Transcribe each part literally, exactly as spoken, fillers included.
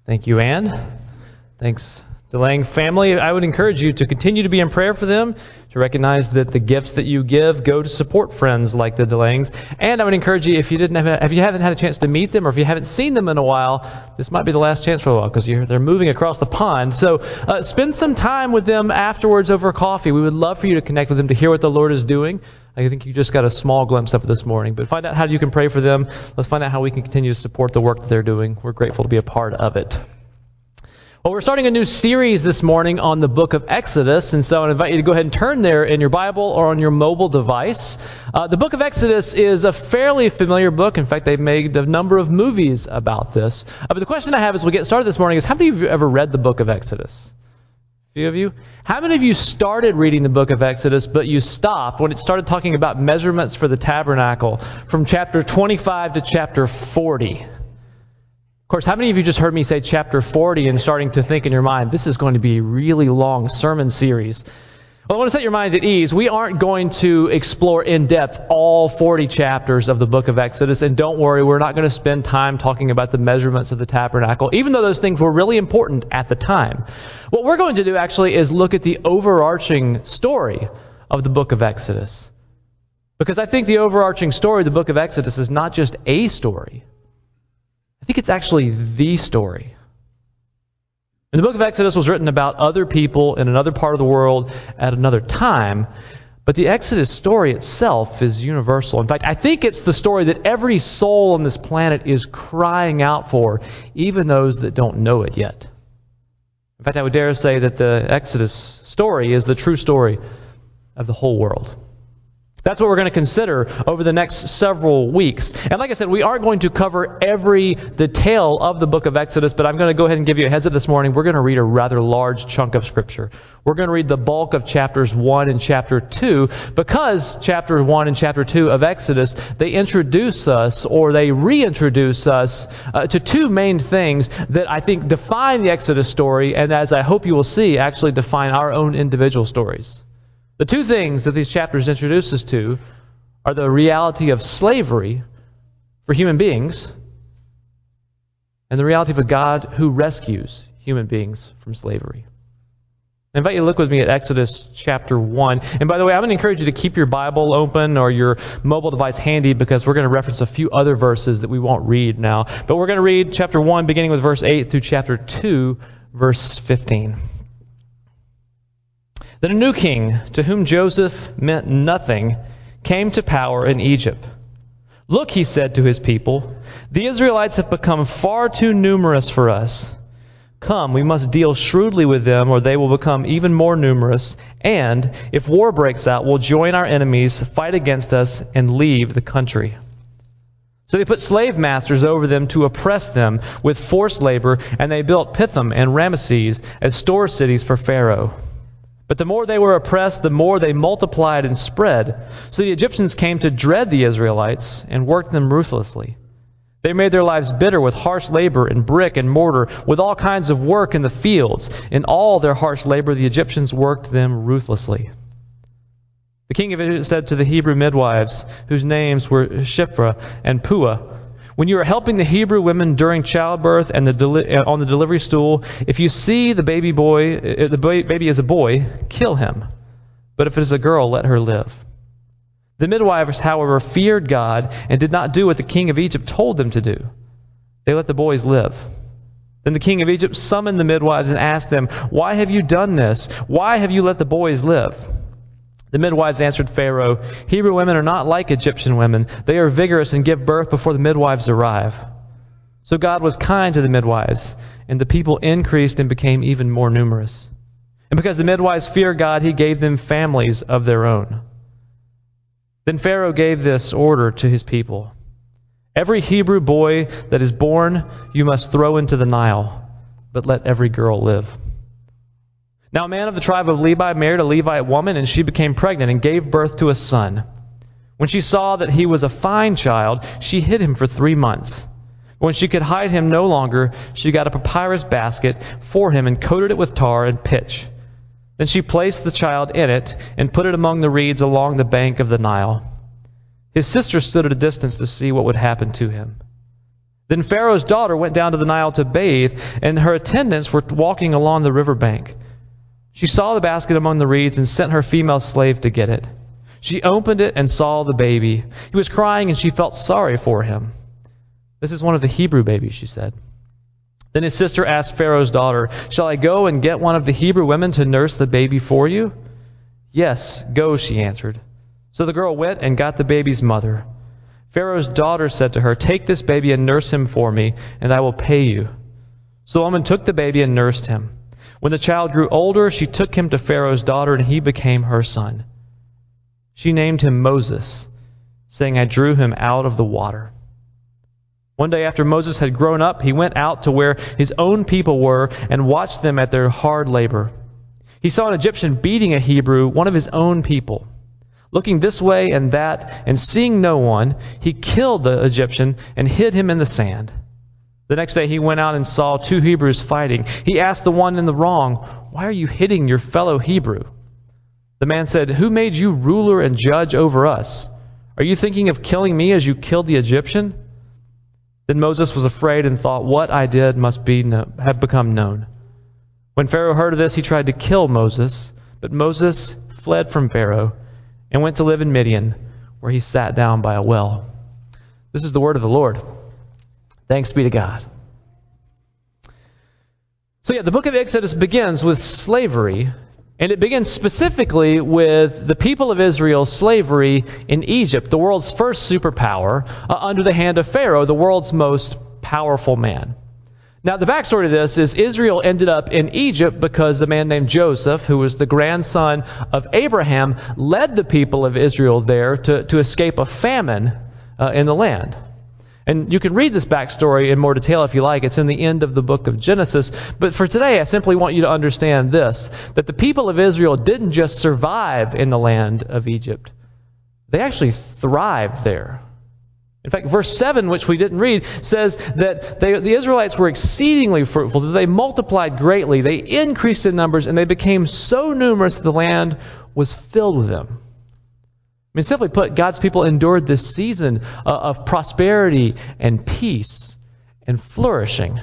Thank you, Ann. Thanks, DeLang family. I would encourage you to continue to be in prayer for them, to recognize that the gifts that you give go to support friends like the DeLangs. And I would encourage you, if you didn't have, if you haven't had a chance to meet them, or if you haven't seen them in a while, this might be the last chance for a while because they're moving across the pond. So uh, spend some time with them afterwards over coffee. We would love for you to connect with them to hear what the Lord is doing. I think you just got a small glimpse of it this morning. But find out how you can pray for them. Let's find out how we can continue to support the work that they're doing. We're grateful to be a part of it. Well, we're starting a new series this morning on the book of Exodus, and so I invite you to go ahead and turn there in your Bible or on your mobile device. Uh, the book of Exodus is a fairly familiar book. In fact, they've made a number of movies about this. Uh, but the question I have as we get started this morning is, how many of you ever read the book of Exodus? A few of you? How many of you started reading the book of Exodus, but you stopped when it started talking about measurements for the tabernacle from chapter twenty-five to chapter forty? Of course, how many of you just heard me say chapter forty and starting to think in your mind, this is going to be a really long sermon series? Well, I want to set your mind at ease. We aren't going to explore in depth all forty chapters of the book of Exodus. And don't worry, we're not going to spend time talking about the measurements of the tabernacle, even though those things were really important at the time. What we're going to do actually is look at the overarching story of the book of Exodus. Because I think the overarching story of the book of Exodus is not just a story. I think it's actually the story. And the book of Exodus was written about other people in another part of the world at another time, but the Exodus story itself is universal. In fact, I think it's the story that every soul on this planet is crying out for, even those that don't know it yet. In fact, I would dare say that the Exodus story is the true story of the whole world. That's what we're going to consider over the next several weeks. And like I said, we aren't going to cover every detail of the book of Exodus, but I'm going to go ahead and give you a heads up this morning. We're going to read a rather large chunk of Scripture. We're going to read the bulk of chapters one and chapter two, because chapter one and chapter two of Exodus, they introduce us, or they reintroduce us, uh, to two main things that I think define the Exodus story, and as I hope you will see, actually define our own individual stories. The two things that these chapters introduce us to are the reality of slavery for human beings and the reality of a God who rescues human beings from slavery. I invite you to look with me at Exodus chapter one. And by the way, I'm going to encourage you to keep your Bible open or your mobile device handy, because we're going to reference a few other verses that we won't read now. But we're going to read chapter one beginning with verse eight through chapter two, verse fifteen. Then a new king, to whom Joseph meant nothing, came to power in Egypt. Look, he said to his people, the Israelites have become far too numerous for us. Come, we must deal shrewdly with them, or they will become even more numerous. And, if war breaks out, we'll join our enemies, fight against us, and leave the country. So they put slave masters over them to oppress them with forced labor, and they built Pithom and Ramesses as store cities for Pharaoh. But the more they were oppressed, the more they multiplied and spread. So the Egyptians came to dread the Israelites and worked them ruthlessly. They made their lives bitter with harsh labor in brick and mortar, with all kinds of work in the fields. In all their harsh labor, the Egyptians worked them ruthlessly. The king of Egypt said to the Hebrew midwives, whose names were Shiphrah and Puah, when you are helping the Hebrew women during childbirth and the deli- on the delivery stool, if you see the baby boy, the baby is a boy, kill him. But if it is a girl, let her live. The midwives, however, feared God and did not do what the king of Egypt told them to do. They let the boys live. Then the king of Egypt summoned the midwives and asked them, why have you done this? Why have you let the boys live? The midwives answered Pharaoh, Hebrew women are not like Egyptian women. They are vigorous and give birth before the midwives arrive. So God was kind to the midwives, and the people increased and became even more numerous. And because the midwives feared God, he gave them families of their own. Then Pharaoh gave this order to his people. Every Hebrew boy that is born you must throw into the Nile, but let every girl live. Now a man of the tribe of Levi married a Levite woman, and she became pregnant and gave birth to a son. When she saw that he was a fine child, she hid him for three months. When she could hide him no longer, she got a papyrus basket for him and coated it with tar and pitch. Then she placed the child in it and put it among the reeds along the bank of the Nile. His sister stood at a distance to see what would happen to him. Then Pharaoh's daughter went down to the Nile to bathe, and her attendants were walking along the riverbank. She saw the basket among the reeds and sent her female slave to get it. She opened it and saw the baby. He was crying, and she felt sorry for him. "This is one of the Hebrew babies," she said. Then his sister asked Pharaoh's daughter, "Shall I go and get one of the Hebrew women to nurse the baby for you?" "Yes, go," she answered. So the girl went and got the baby's mother. Pharaoh's daughter said to her, "Take this baby and nurse him for me, and I will pay you." So the woman took the baby and nursed him. When the child grew older, she took him to Pharaoh's daughter, and he became her son. She named him Moses, saying, "I drew him out of the water." One day after Moses had grown up, he went out to where his own people were and watched them at their hard labor. He saw an Egyptian beating a Hebrew, one of his own people. Looking this way and that, and seeing no one, he killed the Egyptian and hid him in the sand. The next day he went out and saw two Hebrews fighting. He asked the one in the wrong, "Why are you hitting your fellow Hebrew?" The man said, "Who made you ruler and judge over us? Are you thinking of killing me as you killed the Egyptian?" Then Moses was afraid and thought, "What I did must be no- have become known." When Pharaoh heard of this, he tried to kill Moses, but Moses fled from Pharaoh and went to live in Midian, where he sat down by a well. This is the word of the Lord. Thanks be to God. So yeah, the book of Exodus begins with slavery, and it begins specifically with the people of Israel's slavery in Egypt, the world's first superpower, uh, under the hand of Pharaoh, the world's most powerful man. Now, the backstory to this is Israel ended up in Egypt because a man named Joseph, who was the grandson of Abraham, led the people of Israel there to, to escape a famine uh, in the land. And you can read this backstory in more detail if you like. It's in the end of the book of Genesis. But for today, I simply want you to understand this, that the people of Israel didn't just survive in the land of Egypt. They actually thrived there. In fact, verse seven, which we didn't read, says that they, the Israelites were exceedingly fruitful, that they multiplied greatly, they increased in numbers, and they became so numerous that the land was filled with them. I mean, simply put, God's people endured this season uh, of prosperity and peace and flourishing.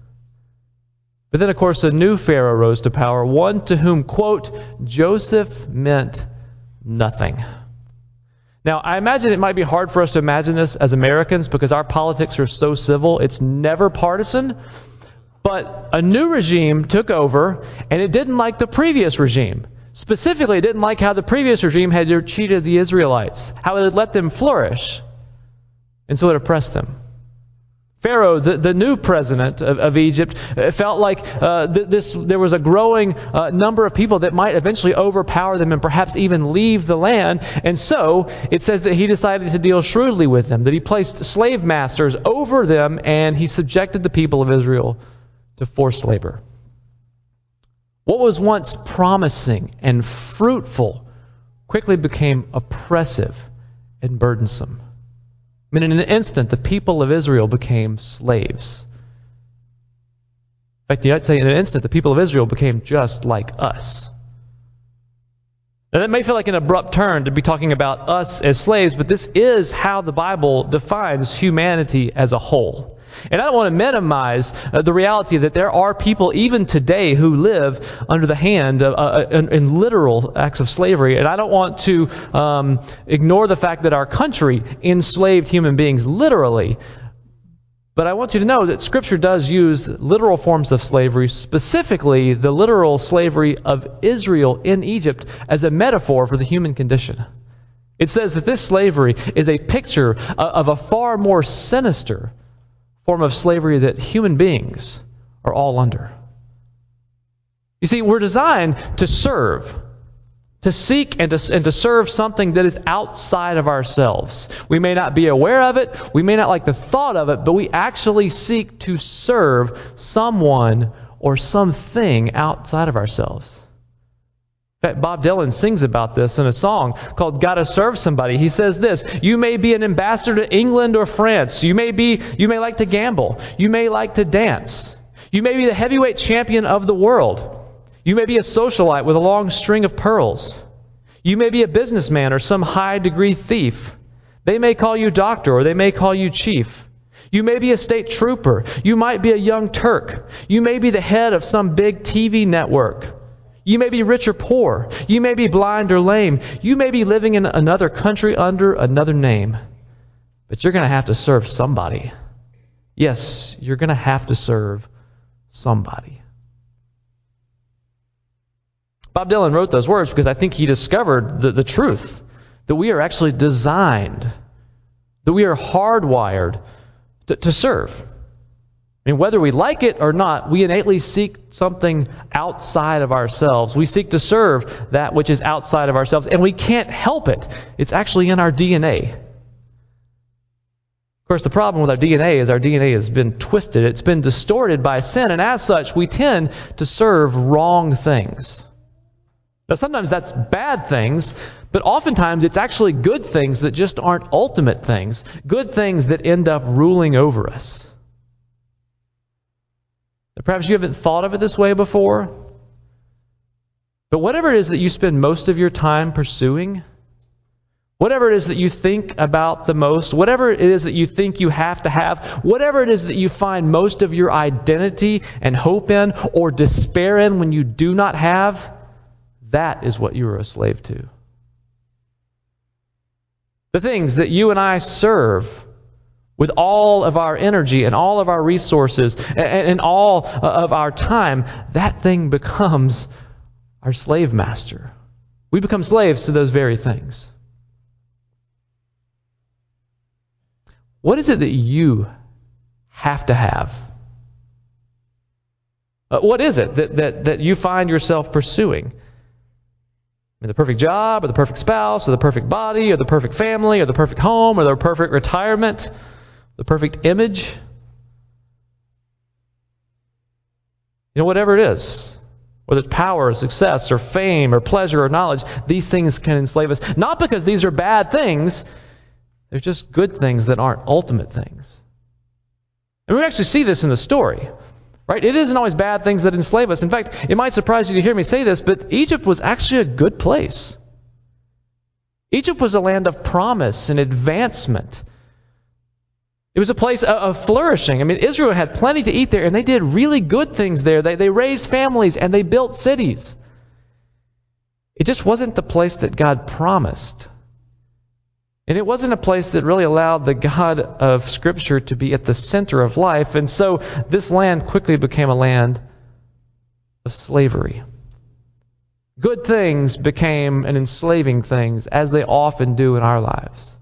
But then, of course, a new Pharaoh rose to power, one to whom, quote, Joseph meant nothing. Now, I imagine it might be hard for us to imagine this as Americans because our politics are so civil. It's never partisan. But a new regime took over, and it didn't like the previous regime. Specifically, it didn't like how the previous regime had treated the Israelites, how it had let them flourish. And so it oppressed them. Pharaoh, the, the new president of, of Egypt, felt like uh, th- this there was a growing uh, number of people that might eventually overpower them and perhaps even leave the land. And so it says that he decided to deal shrewdly with them, that he placed slave masters over them, and he subjected the people of Israel to forced labor. What was once promising and fruitful quickly became oppressive and burdensome. I mean, in an instant, the people of Israel became slaves. In fact, you might say in an instant, the people of Israel became just like us. Now, that may feel like an abrupt turn to be talking about us as slaves, but this is how the Bible defines humanity as a whole. And I don't want to minimize uh, the reality that there are people even today who live under the hand of, uh, in, in literal acts of slavery. And I don't want to um, ignore the fact that our country enslaved human beings literally. But I want you to know that Scripture does use literal forms of slavery, specifically the literal slavery of Israel in Egypt, as a metaphor for the human condition. It says that this slavery is a picture of a far more sinister form of slavery that human beings are all under. You see, we're designed to serve, to seek and to, and to serve something that is outside of ourselves. We may not be aware of it, we may not like the thought of it, but we actually seek to serve someone or something outside of ourselves. In fact, Bob Dylan sings about this in a song called Gotta Serve Somebody. He says this: you may be an ambassador to England or France. You may be, you may like to gamble. You may like to dance. You may be the heavyweight champion of the world. You may be a socialite with a long string of pearls. You may be a businessman or some high-degree thief. They may call you doctor or they may call you chief. You may be a state trooper. You might be a young Turk. You may be the head of some big T V network. You may be rich or poor. You may be blind or lame. You may be living in another country under another name. But you're going to have to serve somebody. Yes, you're going to have to serve somebody. Bob Dylan wrote those words because I think he discovered the, the truth, that we are actually designed, that we are hardwired to, to serve. And whether we like it or not, we innately seek something outside of ourselves. We seek to serve that which is outside of ourselves, and we can't help it. It's actually in our D N A. Of course, the problem with our D N A is our D N A has been twisted. It's been distorted by sin, and as such, we tend to serve wrong things. Now, sometimes that's bad things, but oftentimes it's actually good things that just aren't ultimate things, good things that end up ruling over us. Perhaps you haven't thought of it this way before, but whatever it is that you spend most of your time pursuing, whatever it is that you think about the most, whatever it is that you think you have to have, whatever it is that you find most of your identity and hope in or despair in when you do not have, that is what you are a slave to. The things that you and I serve with all of our energy and all of our resources and, and all of our time, that thing becomes our slave master. We become slaves to those very things. What is it that you have to have? Uh, what is it that, that, that you find yourself pursuing? I mean, the perfect job, or the perfect spouse, or the perfect body, or the perfect family, or the perfect home, or the perfect retirement, the perfect image. You know, whatever it is, whether it's power, or success, or fame, or pleasure, or knowledge, these things can enslave us. Not because these are bad things, they're just good things that aren't ultimate things. And we actually see this in the story. Right? It isn't always bad things that enslave us. In fact, it might surprise you to hear me say this, but Egypt was actually a good place. Egypt was a land of promise and advancement. It was a place of flourishing. I mean, Israel had plenty to eat there, and they did really good things there. They, they raised families, and they built cities. It just wasn't the place that God promised. And it wasn't a place that really allowed the God of Scripture to be at the center of life. And so this land quickly became a land of slavery. Good things became an enslaving things, as they often do in our lives.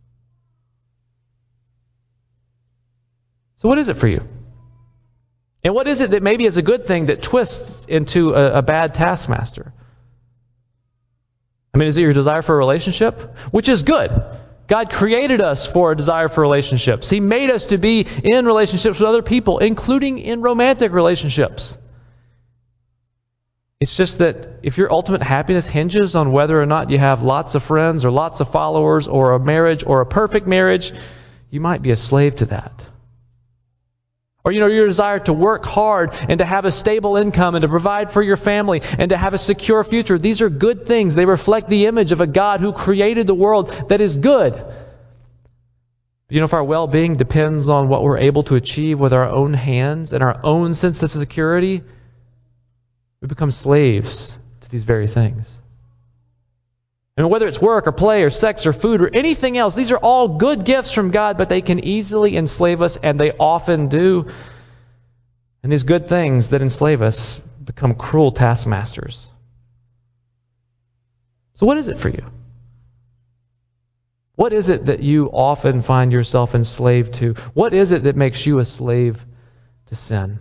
So what is it for you? And what is it that maybe is a good thing that twists into a, a bad taskmaster? I mean, is it your desire for a relationship? Which is good. God created us for a desire for relationships. He made us to be in relationships with other people, including in romantic relationships. It's just that if your ultimate happiness hinges on whether or not you have lots of friends or lots of followers or a marriage or a perfect marriage, you might be a slave to that. Or, you know, your desire to work hard and to have a stable income and to provide for your family and to have a secure future. These are good things. They reflect the image of a God who created the world that is good. But, you know, if our well-being depends on what we're able to achieve with our own hands and our own sense of security, we become slaves to these very things. And whether it's work or play or sex or food or anything else, these are all good gifts from God, but they can easily enslave us, and they often do. And these good things that enslave us become cruel taskmasters. So what is it for you? What is it that you often find yourself enslaved to? What is it that makes you a slave to sin?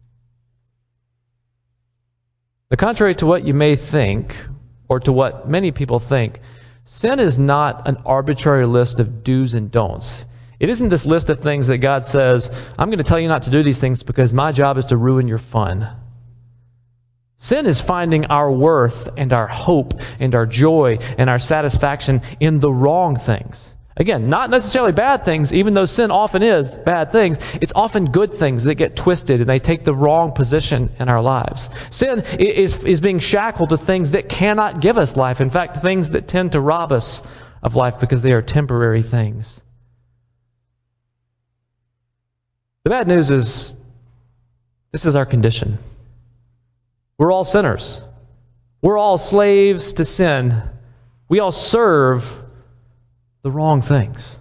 The contrary to what you may think, or to what many people think, sin is not an arbitrary list of do's and don'ts. It isn't this list of things that God says, I'm going to tell you not to do these things because my job is to ruin your fun. Sin is finding our worth and our hope and our joy and our satisfaction in the wrong things. Again, not necessarily bad things, even though sin often is bad things. It's often good things that get twisted and they take the wrong position in our lives. Sin is, is being shackled to things that cannot give us life. In fact, things that tend to rob us of life because they are temporary things. The bad news is this is our condition. We're all sinners. We're all slaves to sin. We all serve the wrong things.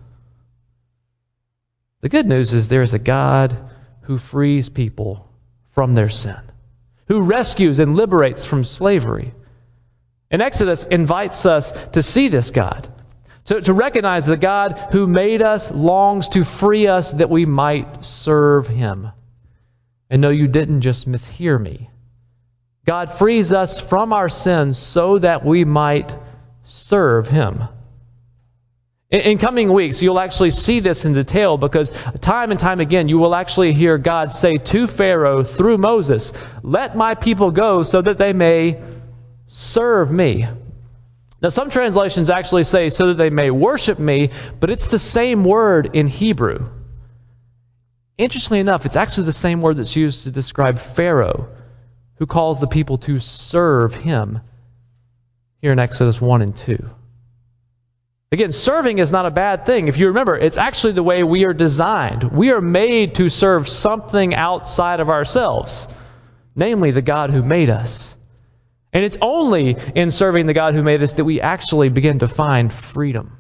The good news is there is a God who frees people from their sin, who rescues and liberates from slavery. And Exodus invites us to see this God, to, to recognize the God who made us longs to free us that we might serve Him. And no, you didn't just mishear me. God frees us from our sins so that we might serve Him. In, in coming weeks, you'll actually see this in detail because time and time again, you will actually hear God say to Pharaoh through Moses, "Let my people go so that they may serve me." Now, some translations actually say so that they may worship me, but it's the same word in Hebrew. Interestingly enough, it's actually the same word that's used to describe Pharaoh, who calls the people to serve him here in Exodus one and two. Again, serving is not a bad thing. If you remember, it's actually the way we are designed. We are made to serve something outside of ourselves, namely the God who made us. And it's only in serving the God who made us that we actually begin to find freedom.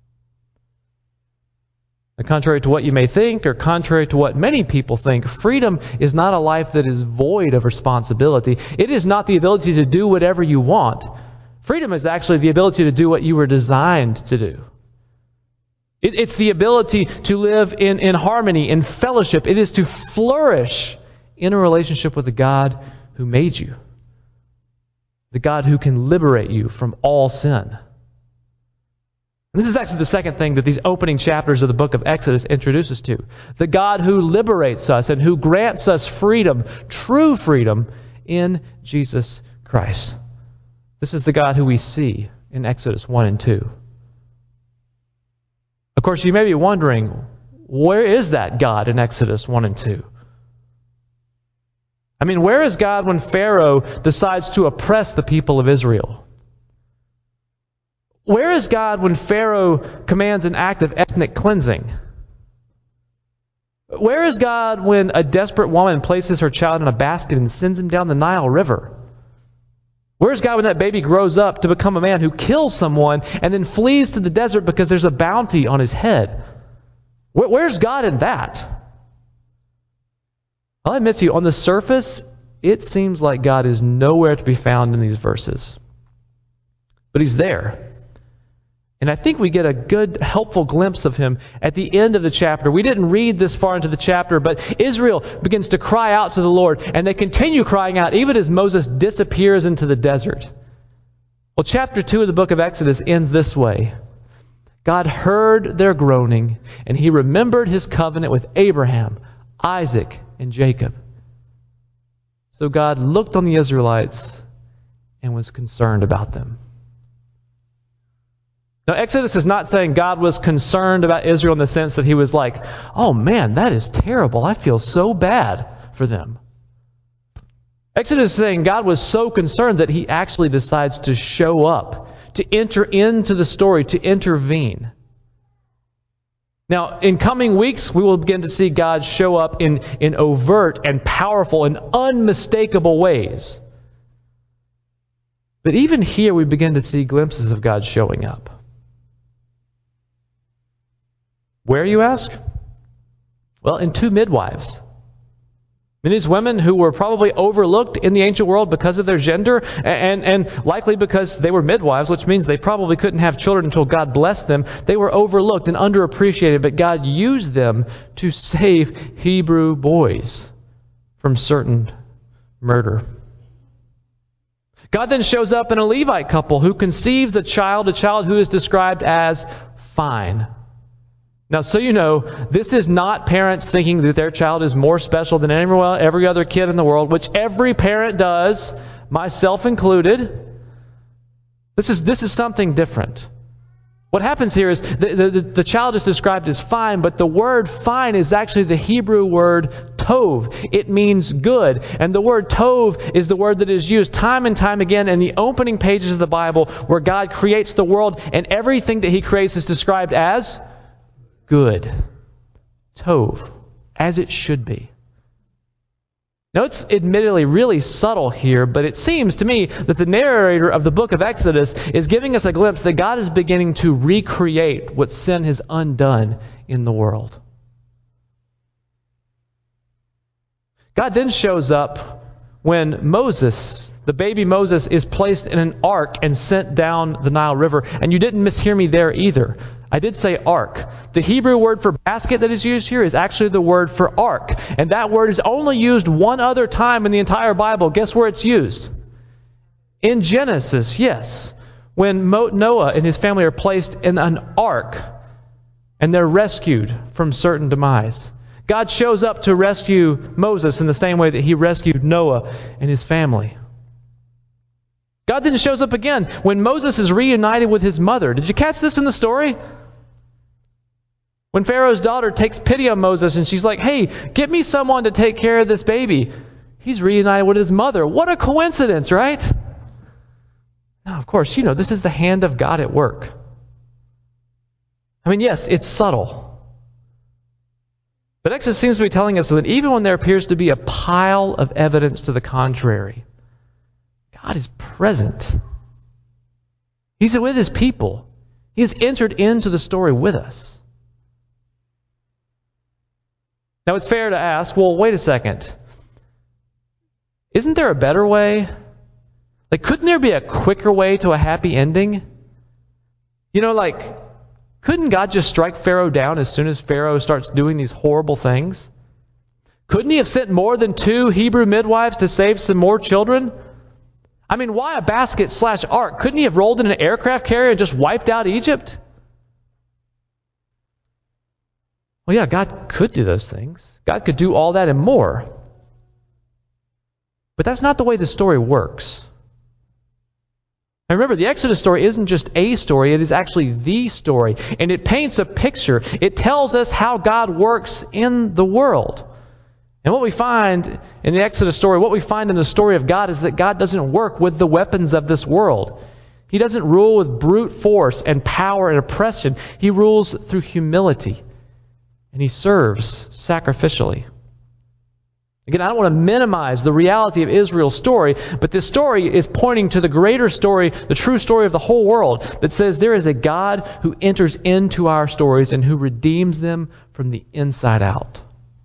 Now, contrary to what you may think, or contrary to what many people think, freedom is not a life that is void of responsibility. It is not the ability to do whatever you want. Freedom is actually the ability to do what you were designed to do. It, it's the ability to live in, in harmony, in fellowship. It is to flourish in a relationship with the God who made you, the God who can liberate you from all sin. And this is actually the second thing that these opening chapters of the book of Exodus introduce us to. The God who liberates us and who grants us freedom, true freedom, in Jesus Christ. This is the God who we see in Exodus one and two. Of course, you may be wondering, where is that God in Exodus one and two? I mean, where is God when Pharaoh decides to oppress the people of Israel? Where is God when Pharaoh commands an act of ethnic cleansing? Where is God when a desperate woman places her child in a basket and sends him down the Nile River? Where is God when that baby grows up to become a man who kills someone and then flees to the desert because there's a bounty on his head? Where, where's God in that? I'll admit to you, on the surface, it seems like God is nowhere to be found in these verses. But He's there. And I think we get a good, helpful glimpse of Him at the end of the chapter. We didn't read this far into the chapter, but Israel begins to cry out to the Lord, and they continue crying out even as Moses disappears into the desert. Well, chapter two of the book of Exodus ends this way. God heard their groaning, and He remembered His covenant with Abraham, Isaac, and Jacob. So God looked on the Israelites and was concerned about them. Now, Exodus is not saying God was concerned about Israel in the sense that He was like, "Oh man, that is terrible. I feel so bad for them." Exodus is saying God was so concerned that He actually decides to show up, to enter into the story, to intervene. Now, in coming weeks, we will begin to see God show up in, in overt and powerful and unmistakable ways. But even here, we begin to see glimpses of God showing up. Where, you ask? Well, in two midwives. I mean, these women who were probably overlooked in the ancient world because of their gender, and, and likely because they were midwives, which means they probably couldn't have children until God blessed them. They were overlooked and underappreciated, but God used them to save Hebrew boys from certain murder. God then shows up in a Levite couple who conceives a child, a child who is described as fine. Now, so you know, this is not parents thinking that their child is more special than everyone, every other kid in the world, which every parent does, myself included. This is this is something different. What happens here is the, the, the child is described as fine, but the word fine is actually the Hebrew word tov. It means good. And the word tov is the word that is used time and time again in the opening pages of the Bible where God creates the world and everything that He creates is described as good. Tov. as it should be. Now, it's admittedly really subtle here, but it seems to me that the narrator of the book of Exodus is giving us a glimpse that God is beginning to recreate what sin has undone in the world. God then shows up when Moses, the baby Moses, is placed in an ark and sent down the Nile River. And you didn't mishear me there either. I did say ark. The Hebrew word for basket that is used here is actually the word for ark. And that word is only used one other time in the entire Bible. Guess where it's used? In Genesis, yes. When Mo- Noah and his family are placed in an ark and they're rescued from certain demise. God shows up to rescue Moses in the same way that he rescued Noah and his family. God then shows up again when Moses is reunited with his mother. Did you catch this in the story? When Pharaoh's daughter takes pity on Moses and she's like, hey, get me someone to take care of this baby. He's reunited with his mother. What a coincidence, right? Now, of course, you know, this is the hand of God at work. I mean, yes, it's subtle. But Exodus seems to be telling us that even when there appears to be a pile of evidence to the contrary, God is present. He's with his people. He has entered into the story with us. Now, it's fair to ask, well, wait a second. Isn't there a better way? Like, couldn't there be a quicker way to a happy ending? You know, like, couldn't God just strike Pharaoh down as soon as Pharaoh starts doing these horrible things? Couldn't he have sent more than two Hebrew midwives to save some more children? I mean, why a basket slash ark? Couldn't he have rolled in an aircraft carrier and just wiped out Egypt? Well, yeah, God could do those things. God could do all that and more. But that's not the way the story works. And remember, the Exodus story isn't just a story, it is actually the story. And it paints a picture. It tells us how God works in the world. And what we find in the Exodus story, what we find in the story of God is that God doesn't work with the weapons of this world. He doesn't rule with brute force and power and oppression. He rules through humility. And he serves sacrificially. Again, I don't want to minimize the reality of Israel's story, but this story is pointing to the greater story, the true story of the whole world, that says there is a God who enters into our stories and who redeems them from the inside out.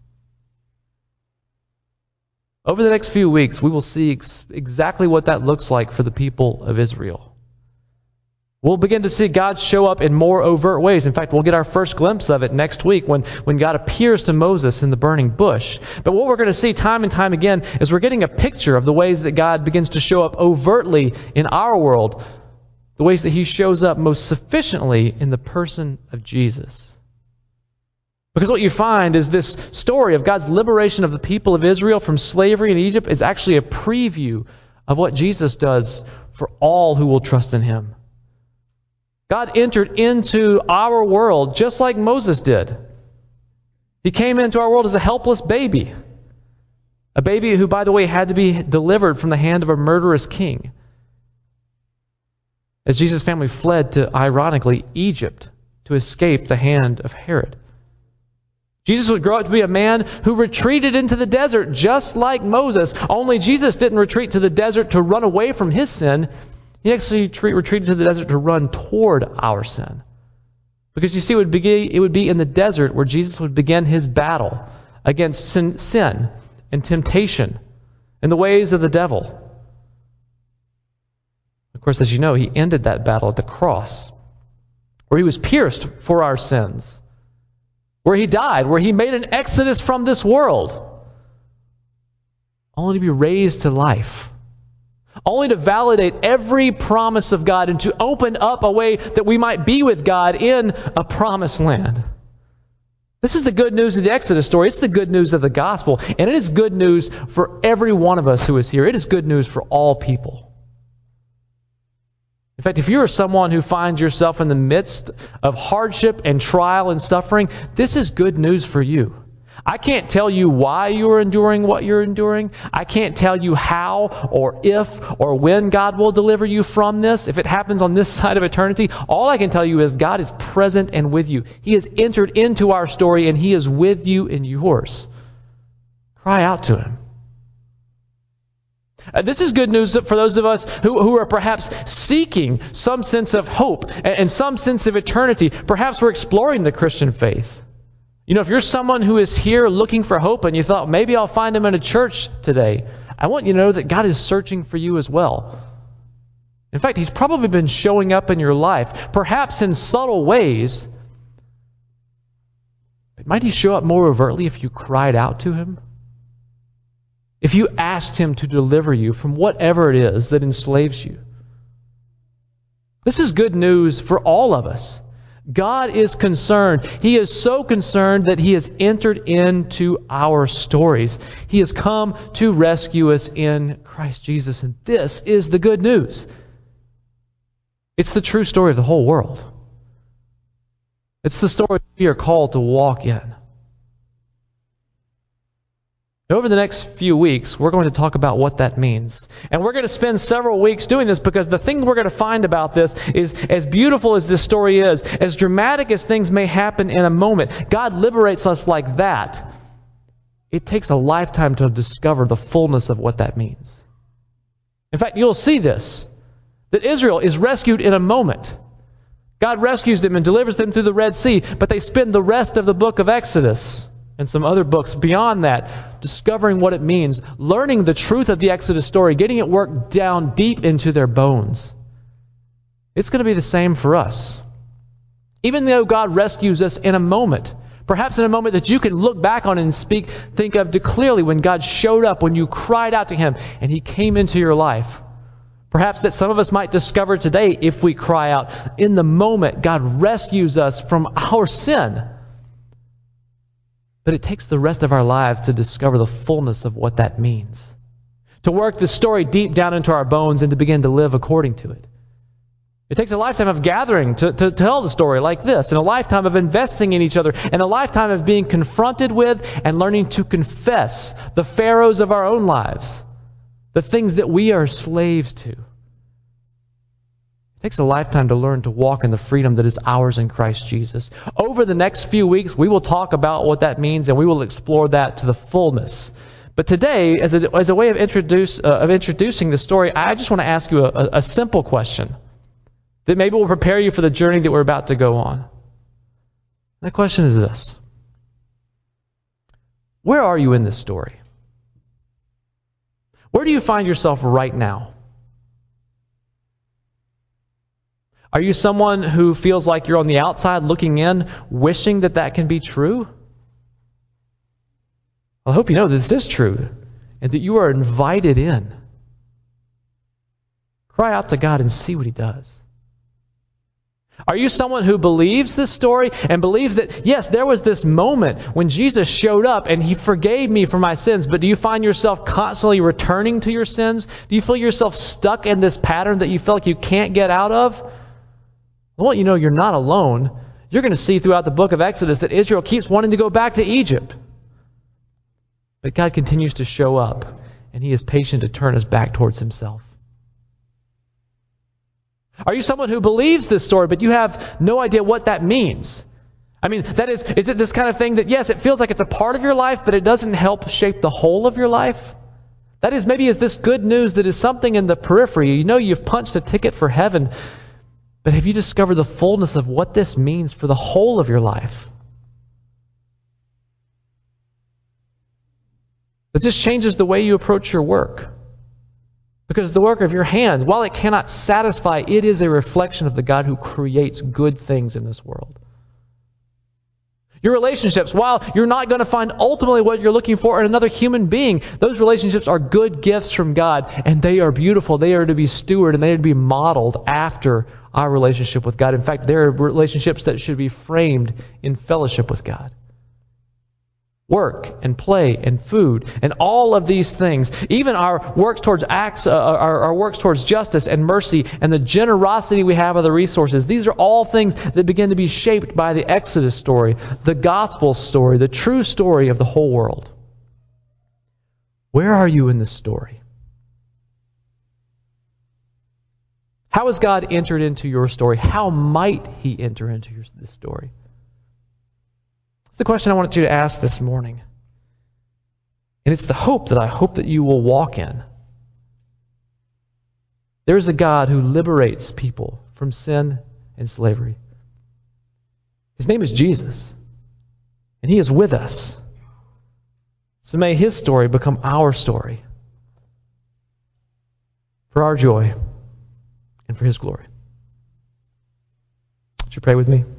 Over the next few weeks, we will see ex- exactly what that looks like for the people of Israel. We'll begin to see God show up in more overt ways. In fact, we'll get our first glimpse of it next week when, when God appears to Moses in the burning bush. But what we're going to see time and time again is we're getting a picture of the ways that God begins to show up overtly in our world, the ways that he shows up most sufficiently in the person of Jesus. Because what you find is this story of God's liberation of the people of Israel from slavery in Egypt is actually a preview of what Jesus does for all who will trust in him. God entered into our world just like Moses did. He came into our world as a helpless baby. A baby who, by the way, had to be delivered from the hand of a murderous king. As Jesus' family fled to, ironically, Egypt to escape the hand of Herod. Jesus would grow up to be a man who retreated into the desert just like Moses. Only Jesus didn't retreat to the desert to run away from his sin. He actually retreated to the desert to run toward our sin. Because you see, it would, be, it would be in the desert where Jesus would begin his battle against sin, sin and temptation and the ways of the devil. Of course, as you know, he ended that battle at the cross, where he was pierced for our sins, where he died, where he made an exodus from this world, only to be raised to life. Only to validate every promise of God and to open up a way that we might be with God in a promised land. This is the good news of the Exodus story. It's the good news of the gospel. And it is good news for every one of us who is here. It is good news for all people. In fact, if you are someone who finds yourself in the midst of hardship and trial and suffering, this is good news for you. I can't tell you why you're enduring what you're enduring. I can't tell you how or if or when God will deliver you from this. If it happens on this side of eternity, all I can tell you is God is present and with you. He has entered into our story and He is with you in yours. Cry out to Him. Uh, this is good news for those of us who, who are perhaps seeking some sense of hope and, and some sense of eternity. Perhaps we're exploring the Christian faith. You know, if you're someone who is here looking for hope and you thought, maybe I'll find Him in a church today, I want you to know that God is searching for you as well. In fact, He's probably been showing up in your life, perhaps in subtle ways. But might He show up more overtly if you cried out to Him? If you asked Him to deliver you from whatever it is that enslaves you? This is good news for all of us. God is concerned. He is so concerned that He has entered into our stories. He has come to rescue us in Christ Jesus. And this is the good news. It's the true story of the whole world. It's the story we are called to walk in. Over the next few weeks, we're going to talk about what that means. And we're going to spend several weeks doing this because the thing we're going to find about this is, as beautiful as this story is, as dramatic as things may happen in a moment, God liberates us like that. It takes a lifetime to discover the fullness of what that means. In fact, you'll see this, that Israel is rescued in a moment. God rescues them and delivers them through the Red Sea, but they spend the rest of the book of Exodus and some other books beyond that, discovering what it means, learning the truth of the Exodus story, getting it worked down deep into their bones. It's going to be the same for us. Even though God rescues us in a moment, perhaps in a moment that you can look back on and speak, think of clearly when God showed up, when you cried out to Him and He came into your life. Perhaps that some of us might discover today if we cry out. In the moment, God rescues us from our sin. But it takes the rest of our lives to discover the fullness of what that means. To work the story deep down into our bones and to begin to live according to it. It takes a lifetime of gathering to, to tell the story like this, and a lifetime of investing in each other, and a lifetime of being confronted with and learning to confess the pharaohs of our own lives, the things that we are slaves to. It takes a lifetime to learn to walk in the freedom that is ours in Christ Jesus. Over the next few weeks, we will talk about what that means, and we will explore that to the fullness. But today, as a, as a way of, introduce, uh, of introducing the story, I just want to ask you a, a simple question that maybe will prepare you for the journey that we're about to go on. The question is this: where are you in this story? Where do you find yourself right now? Are you someone who feels like you're on the outside looking in, wishing that that can be true? I hope you know that this is true and that you are invited in. Cry out to God and see what He does. Are you someone who believes this story and believes that, yes, there was this moment when Jesus showed up and He forgave me for my sins, but do you find yourself constantly returning to your sins? Do you feel yourself stuck in this pattern that you feel like you can't get out of? Well, you know, you're not alone. You're going to see throughout the book of Exodus that Israel keeps wanting to go back to Egypt. But God continues to show up, and He is patient to turn us back towards Himself. Are you someone who believes this story, but you have no idea what that means? I mean, that is, is it this kind of thing that, yes, it feels like it's a part of your life, but it doesn't help shape the whole of your life? That is, maybe is this good news that is something in the periphery. You know you've punched a ticket for heaven, but have you discovered the fullness of what this means for the whole of your life? That this changes the way you approach your work. Because the work of your hands, while it cannot satisfy, it is a reflection of the God who creates good things in this world. Your relationships, while you're not going to find ultimately what you're looking for in another human being, those relationships are good gifts from God, and they are beautiful. They are to be stewarded, and they are to be modeled after our relationship with God. In fact, they are relationships that should be framed in fellowship with God. Work and play and food and all of these things, even our works towards acts, uh, our, our works towards justice and mercy and the generosity we have of the resources, these are all things that begin to be shaped by the Exodus story, the gospel story, the true story of the whole world. Where are you in this story? How has God entered into your story? How might He enter into your, this story? It's the question I wanted you to ask this morning. And it's the hope that I hope that you will walk in. There is a God who liberates people from sin and slavery. His name is Jesus. And He is with us. So may His story become our story. For our joy and for His glory. Would you pray with me?